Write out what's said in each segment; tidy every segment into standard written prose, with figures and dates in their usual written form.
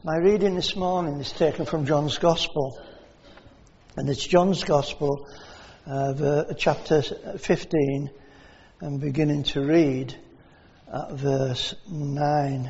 My reading this morning is taken from John's Gospel. And it's John's Gospel, chapter 15, and beginning to read at verse 9.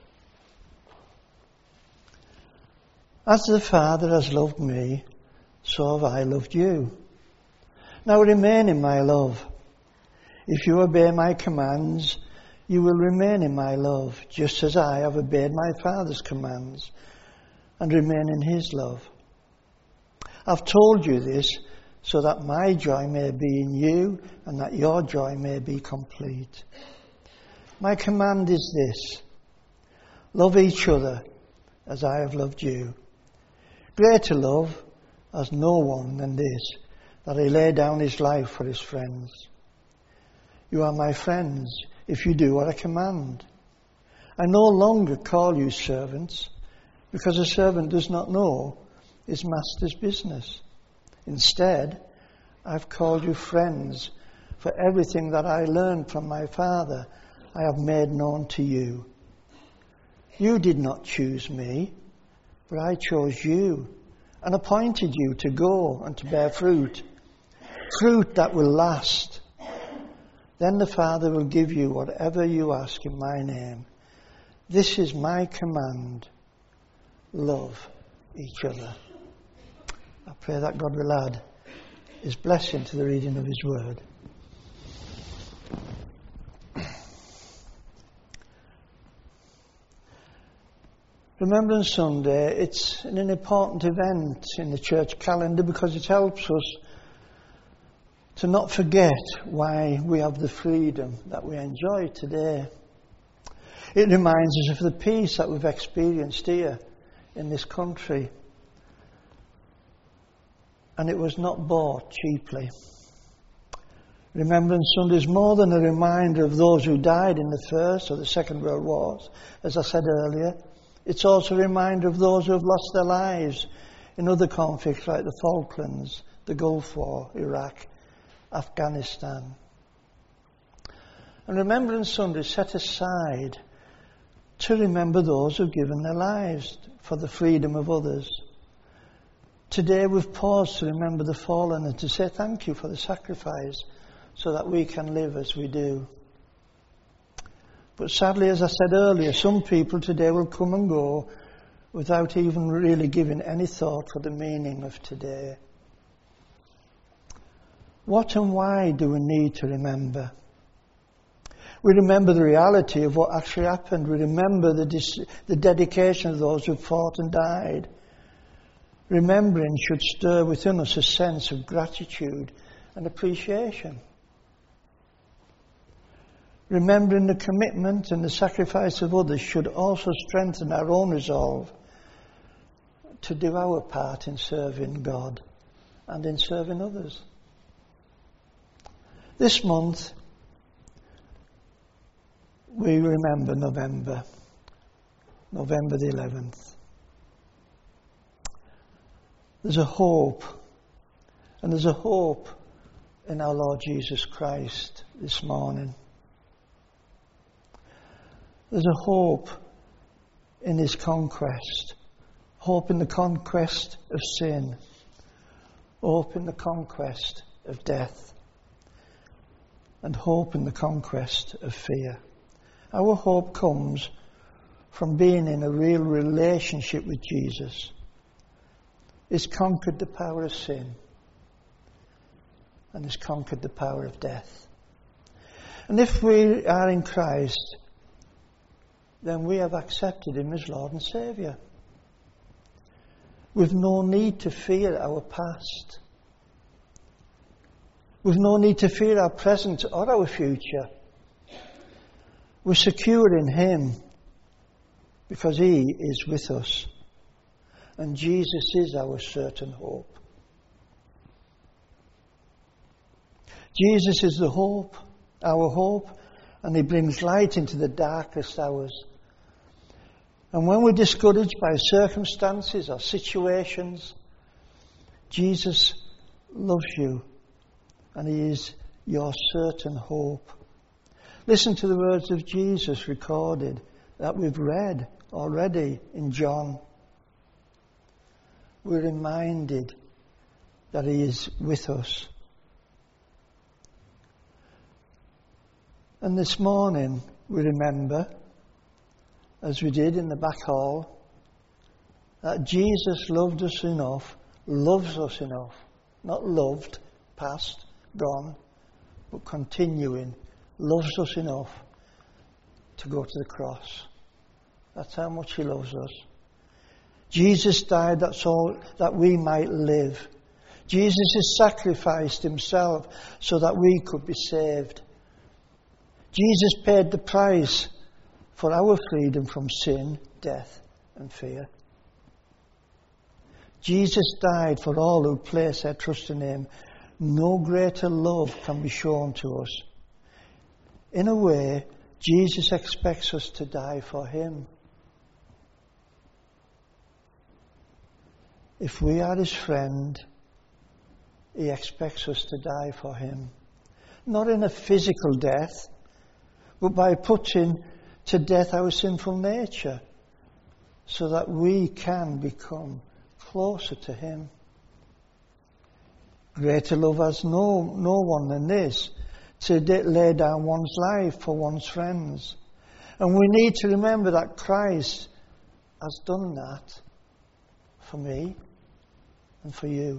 As the Father has loved me, so have I loved you. Now remain in my love. If you obey my commands, you will remain in my love, just as I have obeyed my Father's commands and remain in his love. I've told you this so that my joy may be in you and that your joy may be complete. My command is this: love each other as I have loved you. Greater love has no one than this, that he lay down his life for his friends. You are my friends if you do what I command. I no longer call you servants, because a servant does not know his master's business. Instead, I've called you friends, for everything that I learned from my Father I have made known to you. You did not choose me, but I chose you and appointed you to go and to bear fruit, fruit that will last. Then the Father will give you whatever you ask in my name. This is my command: love each other. I pray that God will add his blessing to the reading of his word. Remembrance Sunday, it's an important event in the church calendar because it helps us to not forget why we have the freedom that we enjoy today. It reminds us of the peace that we've experienced here in this country. And it was not bought cheaply. Remembrance Sunday is more than a reminder of those who died in the First or the Second World Wars, as I said earlier. It's also a reminder of those who have lost their lives in other conflicts like the Falklands, the Gulf War, Iraq, Afghanistan. And Remembrance Sunday is set aside to remember those who've given their lives for the freedom of others. Today we've paused to remember the fallen and to say thank you for the sacrifice so that we can live as we do. But sadly, as I said earlier, some people today will come and go without even really giving any thought for the meaning of today. What and why do we need to remember? We remember the reality of what actually happened. We remember the dedication of those who fought and died. Remembering should stir within us a sense of gratitude and appreciation. Remembering the commitment and the sacrifice of others should also strengthen our own resolve to do our part in serving God and in serving others. This month, we remember November the 11th. There's a hope, and there's a hope in our Lord Jesus Christ this morning. There's a hope in his conquest, hope in the conquest of sin, hope in the conquest of death, and hope in the conquest of fear. Our hope comes from being in a real relationship with Jesus. He's conquered the power of sin and has conquered the power of death. And if we are in Christ, then we have accepted him as Lord and Saviour. We've no need to fear our past. We've no need to fear our present or our future. We're secure in him because he is with us. And Jesus is our certain hope. Jesus is the hope, our hope, and he brings light into the darkest hours. And when we're discouraged by circumstances or situations, Jesus loves you and he is your certain hope. Listen to the words of Jesus recorded that we've read already in John. We're reminded that He is with us. And this morning we remember, as we did in the back hall, that Jesus loved us enough, loves us enough, not loved, past, gone, but continuing, loves us enough to go to the cross. That's how much He loves us. Jesus died that we might live. Jesus has sacrificed Himself so that we could be saved. Jesus paid the price for our freedom from sin, death, and fear. Jesus died for all who place their trust in Him. No greater love can be shown to us. In a way, Jesus expects us to die for Him. If we are His friend, He expects us to die for Him. Not in a physical death, but by putting to death our sinful nature, so that we can become closer to Him. Greater love has no one than this, to lay down one's life for one's friends. And we need to remember that Christ has done that for me and for you.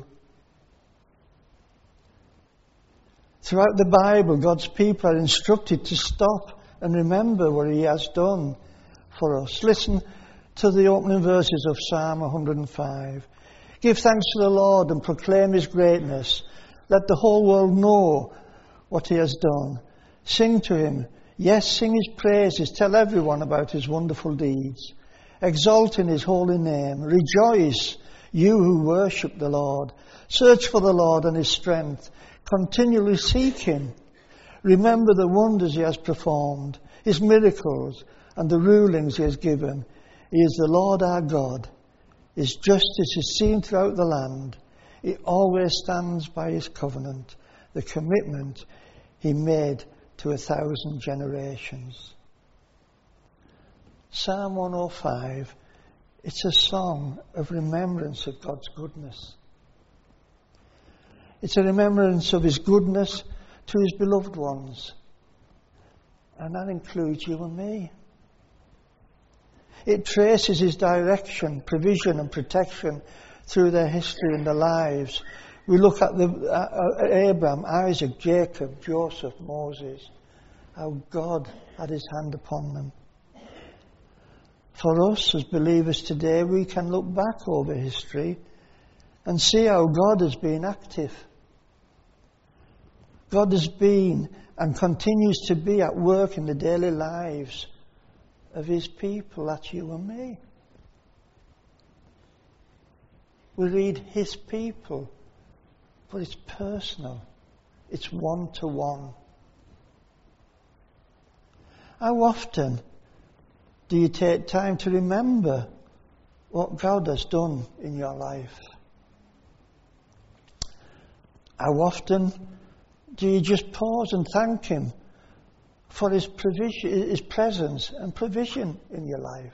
Throughout the Bible, God's people are instructed to stop and remember what He has done for us. Listen to the opening verses of Psalm 105. Give thanks to the Lord and proclaim His greatness. Let the whole world know what He has done. Sing to Him. Yes, sing His praises. Tell everyone about His wonderful deeds. Exalt in His holy name. Rejoice, you who worship the Lord. Search for the Lord and His strength. Continually seek Him. Remember the wonders He has performed, His miracles, and the rulings He has given. He is the Lord our God. His justice is seen throughout the land. He always stands by His covenant, the commitment He made to 1,000 generations. Psalm 105, it's a song of remembrance of God's goodness. It's a remembrance of His goodness to His beloved ones. And that includes you and me. It traces His direction, provision and protection through their history and their lives. We look at Abraham, Isaac, Jacob, Joseph, Moses, how God had His hand upon them. For us as believers today, we can look back over history and see how God has been active. God has been and continues to be at work in the daily lives of His people, that's you and me. We read His people, but it's personal. It's one-to-one. How often do you take time to remember what God has done in your life? How often do you just pause and thank Him for His provision, His presence and provision in your life?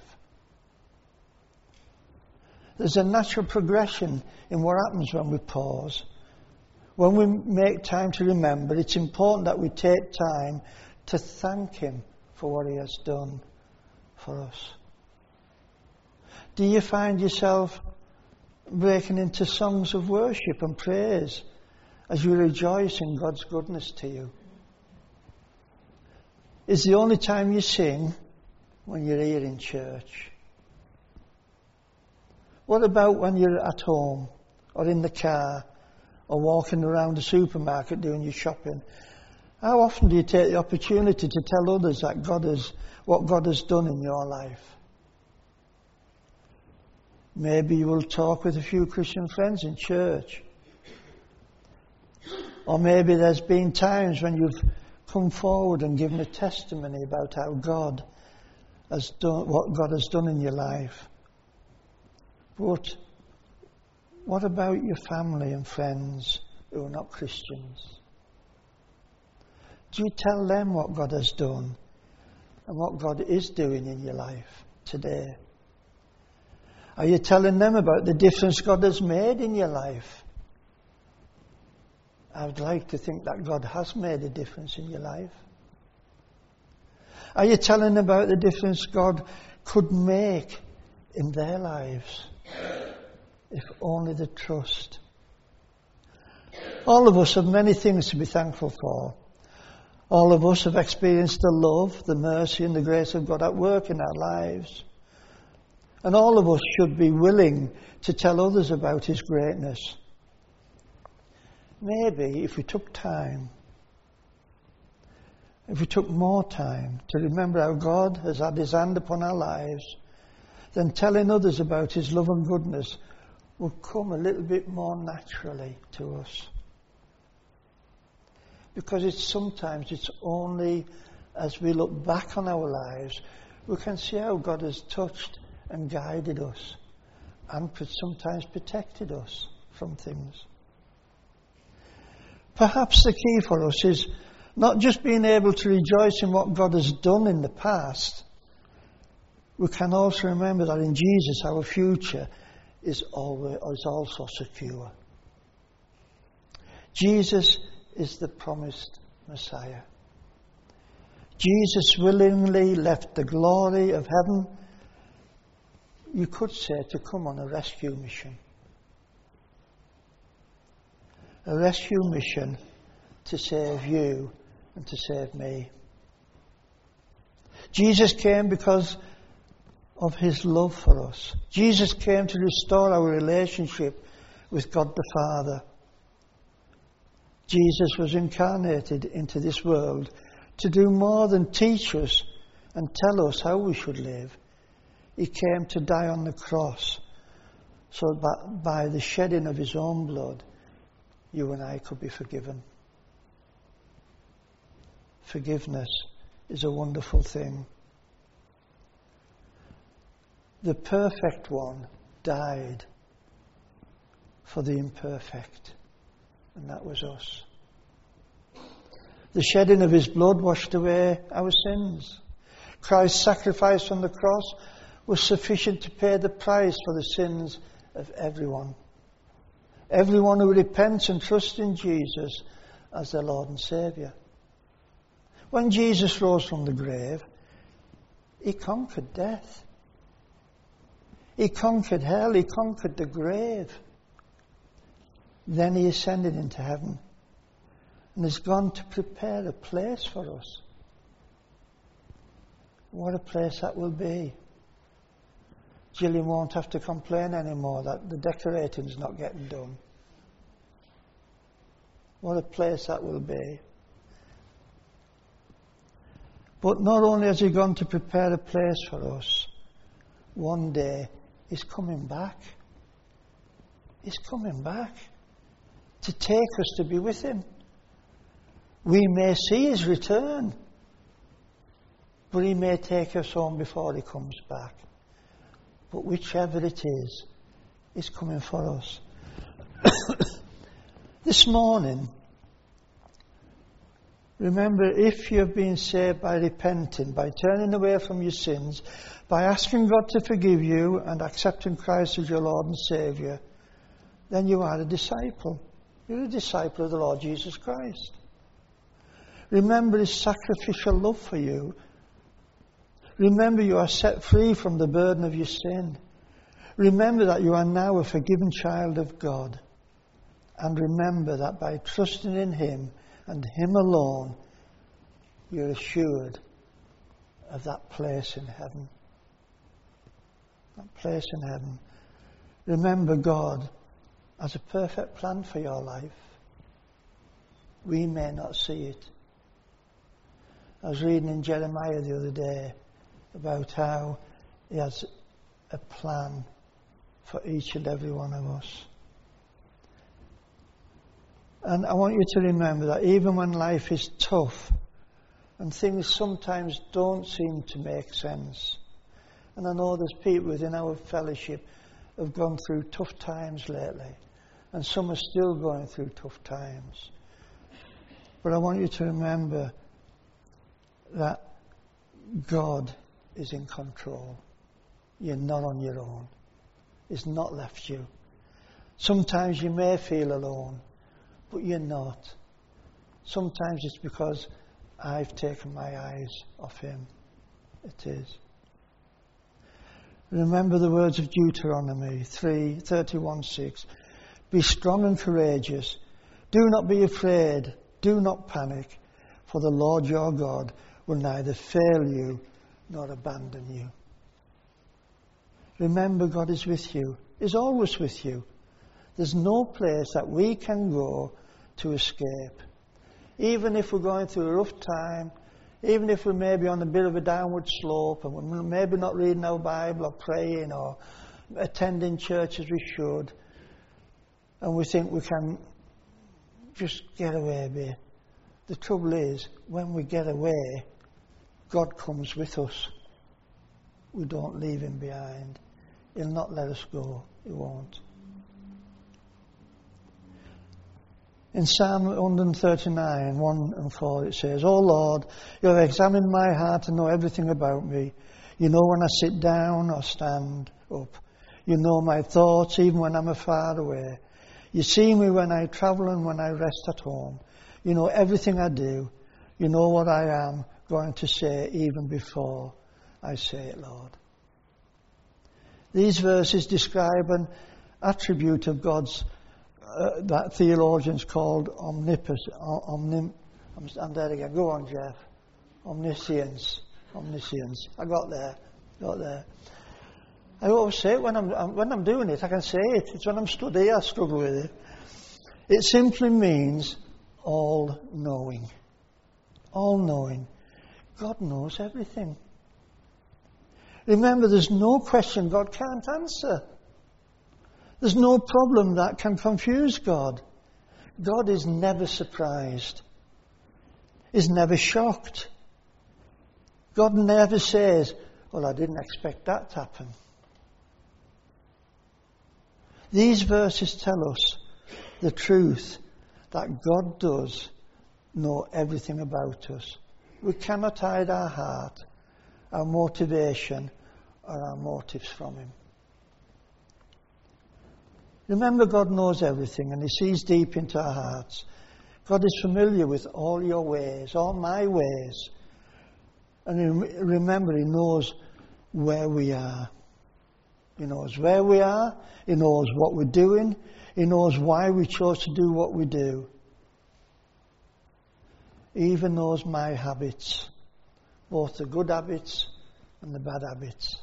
There's a natural progression in what happens when we pause. When we make time to remember, it's important that we take time to thank Him for what He has done for us. Do you find yourself breaking into songs of worship and praise as you rejoice in God's goodness to you? Is the only time you sing when you're here in church? What about when you're at home or in the car or walking around the supermarket doing your shopping? How often do you take the opportunity to tell others that what God has done in your life? Maybe you will talk with a few Christian friends in church. Or maybe there's been times when you've come forward and given a testimony about how God has done, what God has done in your life. But what about your family and friends who are not Christians? Do you tell them what God has done? and what God is doing in your life today? Are you telling them about the difference God has made in your life? I would like to think that God has made a difference in your life. Are you telling them about the difference God could make in their lives if only they trust? All of us have many things to be thankful for. All of us have experienced the love, the mercy and the grace of God at work in our lives. And all of us should be willing to tell others about His greatness. Maybe if we took time, if we took more time to remember how God has had His hand upon our lives, then telling others about His love and goodness would come a little bit more naturally to us. Because sometimes it's only as we look back on our lives we can see how God has touched and guided us and sometimes protected us from things. Perhaps the key for us is not just being able to rejoice in what God has done in the past. We can also remember that in Jesus our future is also secure. Jesus is the promised Messiah. Jesus willingly left the glory of heaven, you could say, to come on a rescue mission. A rescue mission to save you and to save me. Jesus came because of His love for us. Jesus came to restore our relationship with God the Father. Jesus was incarnated into this world to do more than teach us and tell us how we should live. He came to die on the cross so that by the shedding of His own blood, you and I could be forgiven. Forgiveness is a wonderful thing. The perfect one died for the imperfect, and that was us. The shedding of His blood washed away our sins. Christ's sacrifice on the cross was sufficient to pay the price for the sins of everyone. Everyone who repents and trusts in Jesus as their Lord and Saviour. When Jesus rose from the grave, He conquered death. He conquered hell. He conquered the grave. Then He ascended into heaven and has gone to prepare a place for us. What a place that will be. Gillian won't have to complain anymore that the decorating's not getting done. What a place that will be. But not only has He gone to prepare a place for us, one day He's coming back. He's coming back to take us to be with Him. We may see His return, but He may take us home before He comes back. But whichever it is, He's coming for us. This morning, remember, if you've been saved by repenting, by turning away from your sins, by asking God to forgive you and accepting Christ as your Lord and Saviour, then you are a disciple. You're a disciple of the Lord Jesus Christ. Remember His sacrificial love for you. Remember you are set free from the burden of your sin. Remember that you are now a forgiven child of God. And remember that by trusting in Him and Him alone, you're assured of that place in heaven. That place in heaven. Remember, God has a perfect plan for your life. We may not see it. I was reading in Jeremiah the other day about how He has a plan for each and every one of us. And I want you to remember that even when life is tough and things sometimes don't seem to make sense, and I know there's people within our fellowship who have gone through tough times lately, and some are still going through tough times. But I want you to remember that God is in control. You're not on your own. He's not left you. Sometimes you may feel alone, but you're not. Sometimes it's because I've taken my eyes off him. It is. Remember the words of Deuteronomy 31:6. Be strong and courageous. Do not be afraid. Do not panic. For the Lord your God will neither fail you nor abandon you. Remember, God is with you. He's always with you. There's no place that we can go to escape. Even if we're going through a rough time, even if we're maybe on a bit of a downward slope and we're maybe not reading our Bible or praying or attending church as we should, and we think we can just get away a bit. The trouble is, when we get away, God comes with us. We don't leave him behind. He'll not let us go. He won't. In Psalm 139, 1 and 4, it says, O Lord, you have examined my heart and know everything about me. You know when I sit down or stand up. You know my thoughts even when I'm far away. You see me when I travel and when I rest at home. You know everything I do. You know what I am going to say even before I say it, Lord. These verses describe an attribute of God's that theologians called omnipotence. I'm there again. Go on, Jeff. Omniscience. I got there. I always say it when I'm doing it. I can say it. It's when I'm stood here I struggle with it. It simply means all-knowing. All-knowing. God knows everything. Remember, there's no question God can't answer. There's no problem that can confuse God. God is never surprised. He's never shocked. God never says, well, I didn't expect that to happen. These verses tell us the truth that God does know everything about us. We cannot hide our heart, our motivation, or our motives from him. Remember, God knows everything and he sees deep into our hearts. God is familiar with all your ways, all my ways. And remember, he knows where we are. He knows where we are. He knows what we're doing. He knows why we chose to do what we do. He even knows my habits, both the good habits and the bad habits.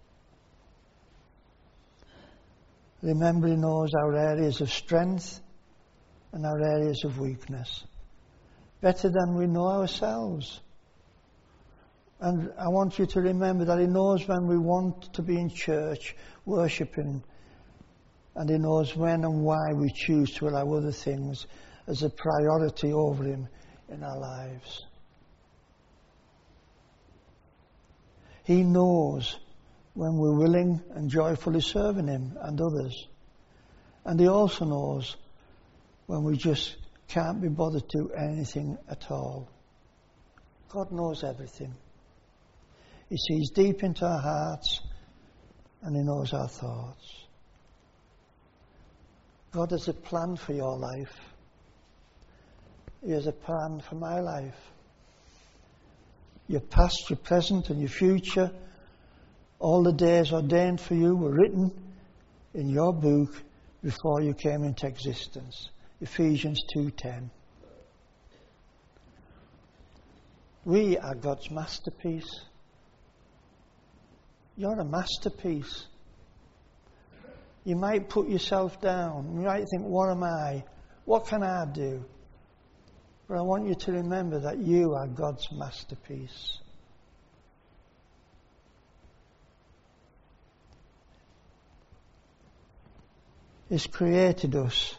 Remember, he knows our areas of strength and our areas of weakness better than we know ourselves. And I want you to remember that he knows when we want to be in church worshipping, and he knows when and why we choose to allow other things as a priority over him in our lives. He knows when we're willing and joyfully serving him and others. And he also knows when we just can't be bothered to do anything at all. God knows everything. He sees deep into our hearts and he knows our thoughts. God has a plan for your life. He has a plan for my life. Your past, your present and your future, all the days ordained for you were written in your book before you came into existence. Ephesians 2:10. We are God's masterpiece. You're a masterpiece. You might put yourself down. You might think, what am I? What can I do? But I want you to remember that you are God's masterpiece. He's created us,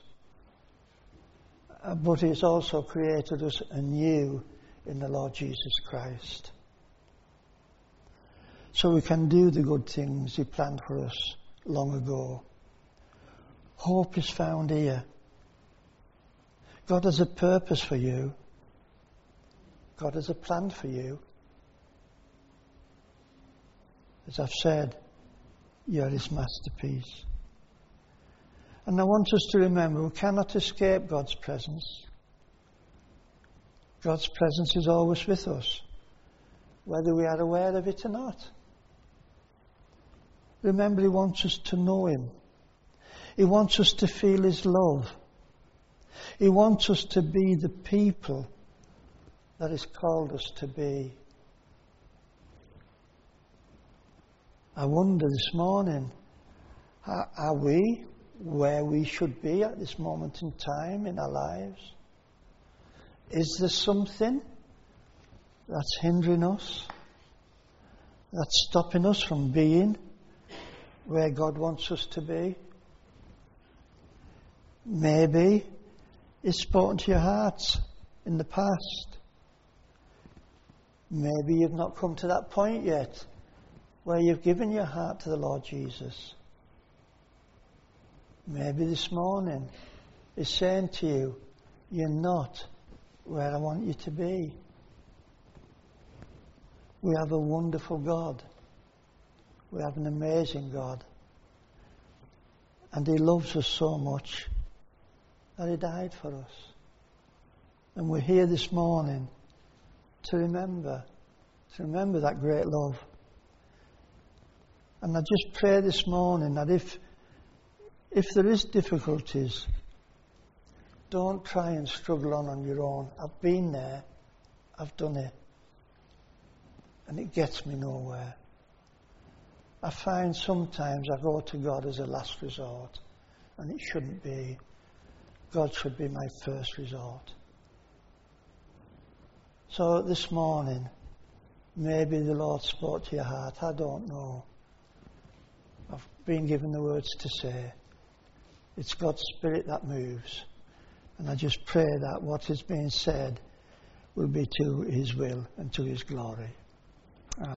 but he's also created us anew in the Lord Jesus Christ. So we can do the good things he planned for us long ago. Hope is found here. God has a purpose for you. God has a plan for you. As I've said, you're his masterpiece. And I want us to remember we cannot escape God's presence. God's presence is always with us, whether we are aware of it or not. Remember, he wants us to know him. He wants us to feel his love. He wants us to be the people that he's called us to be. I wonder this morning, are we where we should be at this moment in time in our lives? Is there something that's hindering us, that's stopping us from being where God wants us to be? Maybe He's spoken to your hearts in the past. Maybe you've not come to that point yet where you've given your heart to the Lord Jesus. Maybe this morning He's saying to you, you're not where I want you to be. We have a wonderful God. We have an amazing God. And He loves us so much that He died for us. And we're here this morning to remember that great love. And I just pray this morning that if there is difficulties, don't try and struggle on your own. I've been there. I've done it. And it gets me nowhere. I find sometimes I go to God as a last resort. And it shouldn't be. God should be my first resort. So this morning, maybe the Lord spoke to your heart. I don't know. I've been given the words to say. It's God's Spirit that moves. And I just pray that what is being said will be to His will and to His glory.